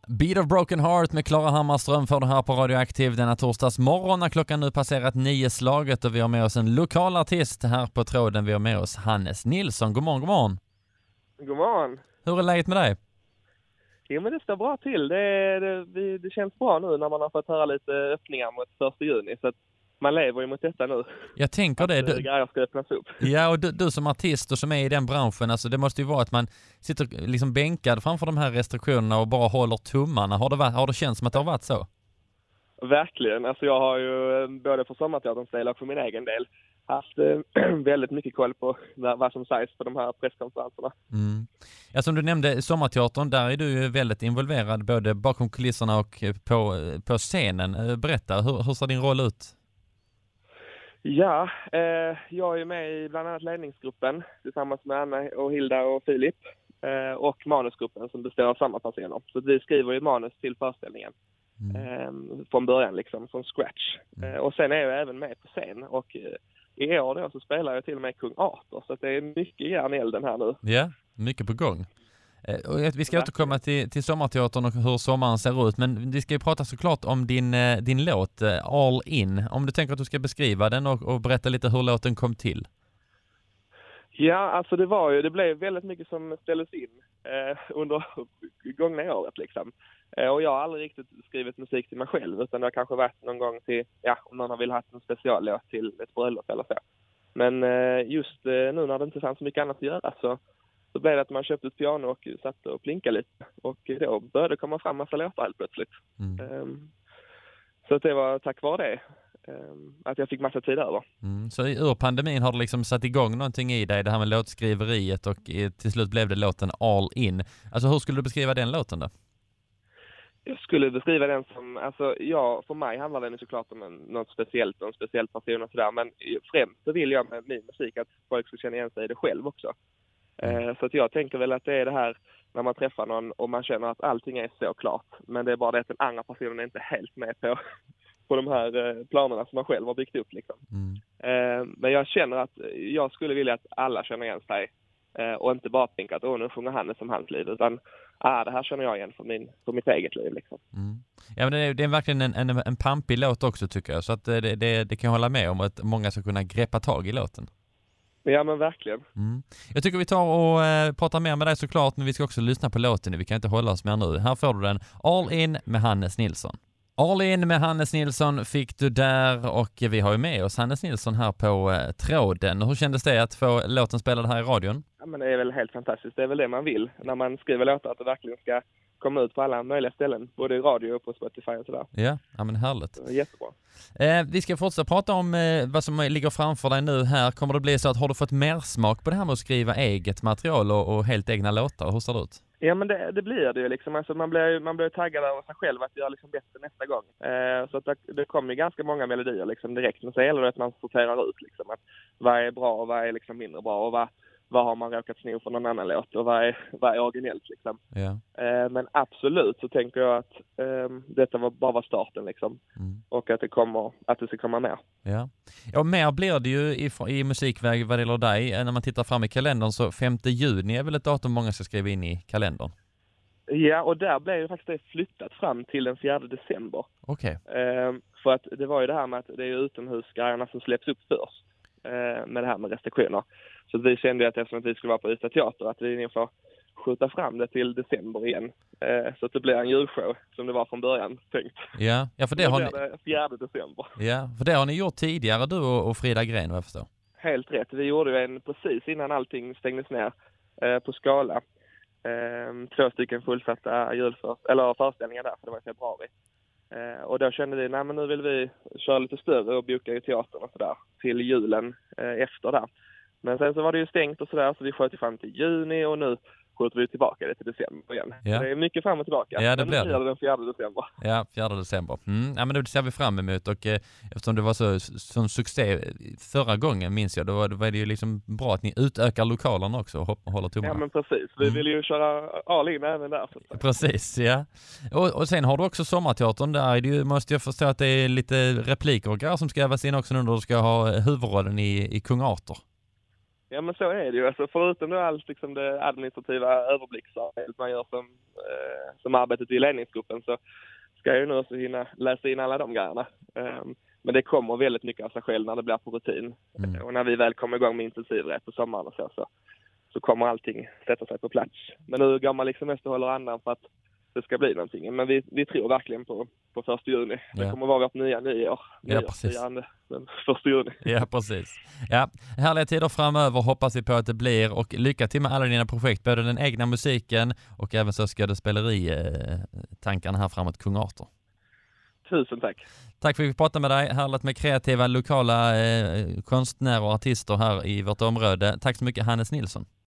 Beat of Broken Heart med Klara Hammarström för det här på Radioaktiv denna torsdagsmorgon när klockan nu passerat 9-slaget och vi har med oss en lokal artist här på tråden. Vi har med oss Hannes Nilsson. God morgon, god morgon. God morgon. Hur är läget med dig? Jo, men det står bra till. Det känns bra nu när man har fått höra lite öppningar mot 1 juni. Så att man lever ju mot detta nu. Jag tänker det. Grejer ska öppnas upp. Ja, och du som artist och som är i den branschen, alltså det måste ju vara att man sitter liksom bänkad framför de här restriktionerna och bara håller tummarna. Har det känts som att det har varit så? Verkligen. Alltså jag har ju både för Sommarteaterns del och för min egen del haft väldigt mycket koll på vad som sägs på de här presskonferenserna. Mm. Ja, som du nämnde, Sommarteatern, där är du ju väldigt involverad både bakom kulisserna och på scenen. Berätta, hur ser din roll ut? Ja, jag är med i bland annat ledningsgruppen tillsammans med Anna och Hilda och Filip och manusgruppen som består av samma personer. Så vi skriver ju manus till föreställningen från början liksom, från scratch. Och sen är jag även med på scen och i år då så spelar jag till och med Kung Arthur, så att det är mycket järn i elden här nu. Ja, mycket på gång. Och vi ska återkomma till Sommarteatern och hur sommaren ser ut, men vi ska ju prata såklart om din låt All In. Om du tänker att du ska beskriva den och berätta lite hur låten kom till. Ja, alltså det blev väldigt mycket som ställdes in under gångna året liksom. Och jag har aldrig riktigt skrivit musik till mig själv, utan det har kanske varit någon gång till, om någon har velat ha en speciallåt till ett bröllop eller så. Men just nu när det inte fanns så mycket annat att göra så blev det att man köpte ett piano och satt och plinkade lite. Och då började det komma fram massa låtar helt plötsligt. Så att det var tack vare det att jag fick massa tid över. Så ur pandemin har du liksom satt igång någonting i dig, det här med låtskriveriet, och till slut blev det låten All In. Alltså hur skulle du beskriva den låten då? Jag skulle beskriva den som, för mig handlar den såklart om något speciellt och en speciell person och sådär, men främst så vill jag med min musik att folk ska känna igen sig i det själv också. Så att jag tänker väl att det är det här när man träffar någon och man känner att allting är så klart, men det är bara det att den andra personen är inte helt med på de här planerna som man själv har byggt upp liksom. Men jag känner att jag skulle vilja att alla känner igen sig och inte bara tänka att nu sjunger han som hans liv, utan det här känner jag igen för mitt eget liv liksom. Ja, men det är verkligen en pampig låt också tycker jag, så att det kan jag hålla med om, att många ska kunna greppa tag i låten. Ja, men verkligen. Jag tycker vi tar och pratar mer med dig såklart, men vi ska också lyssna på låten. Vi kan inte hålla oss mer nu. Här får du den, All In med Hannes Nilsson. All In med Hannes Nilsson fick du där, och vi har ju med oss Hannes Nilsson här på tråden. Hur kändes det att få låten spelad här i radion? Ja, men det är väl helt fantastiskt. Det är väl det man vill när man skriver låtar, att det verkligen ska komma ut på alla möjliga ställen, både i radio och på Spotify och sådär. Ja, men härligt. Jättebra. Vi ska fortsätta prata om vad som ligger framför dig nu här. Kommer det bli så att har du fått mer smak på det här med att skriva eget material och helt egna låtar? Hur ser det ut? Ja, men det blir det ju liksom. Alltså man blir taggad av sig själv att göra liksom bättre nästa gång. Så att det kommer ju ganska många melodier liksom direkt. Men så gäller det att man sorterar ut liksom att vad är bra och vad är liksom mindre bra, och vad har man råkat sno från någon annan låt och vad är originellt liksom. Ja. Men absolut så tänker jag att detta var starten liksom. Och att det ska komma mer. Ja. Och mer blir det ju i musikväg vad det gäller dig. När man tittar fram i kalendern så 5 juni är väl ett datum många ska skriva in i kalendern. Ja, och där blev ju faktiskt det flyttat fram till den 4 december. Okej. För att det var ju det här med att det är utomhusgrejerna som släpps upp först. Med det här med restriktioner. Så vi kände ju att eftersom vi skulle vara på Ystad Teater att vi nu får skjuta fram det till december igen. Så att det blir en julshow som det var från början tänkt. Ja, för det har ni... det 4 december. Ja, för det har ni gjort tidigare, du och Frida Gren, vad jag förstår. Helt rätt. Vi gjorde ju en precis innan allting stängdes ner på Skala. 2 stycken fullsatta föreställningar där, för det var i februari. Och då kände vi, men nu vill vi köra lite större och boka i teatern och sådär till julen efter där. Men sen så var det ju stängt och sådär, så vi sköt fram till juni och nu skjuter vi tillbaka det till december igen. Ja. Det är mycket fram och tillbaka. Ja, det blir det. Den 4 december. Ja, 4 december. Ja, men det ser vi fram emot, och eftersom det var så succé förra gången, minns jag, då var det ju liksom bra att ni utökar lokalerna också och håller tummarna. Ja, men precis. Vi vill ju köra all in även där. Precis, ja. Och sen har du också Sommarteatern där. Måste jag förstå att det är lite repliker och grejer som ska övas in också nu när du ska ha huvudrollen i Kung Arthur. Ja, men så är det ju. Alltså, förutom då allt liksom det administrativa överblicksarbetet man gör som arbetet i ledningsgruppen, så ska jag ju nu också hinna läsa in alla de grejerna. Men det kommer väldigt mycket av sig själv när det blir på rutin. Och när vi väl kommer igång med intensivrätt på sommaren och så kommer allting sätta sig på plats. Men nu går man liksom mest och håller andan för att det ska bli någonting. Men vi tror verkligen på 1 juni. Det kommer vara vårt nya nyår. Ja, precis. Den 1 juni. Ja, precis. Ja, härliga tider framöver hoppas vi på att det blir, och lycka till med alla dina projekt, både den egna musiken och även så skådespeleri-tankarna här framåt Kung Arthur. Tusen tack. Tack för att vi fick prata med dig. Härligt med kreativa lokala konstnärer och artister här i vårt område. Tack så mycket, Hannes Nilsson.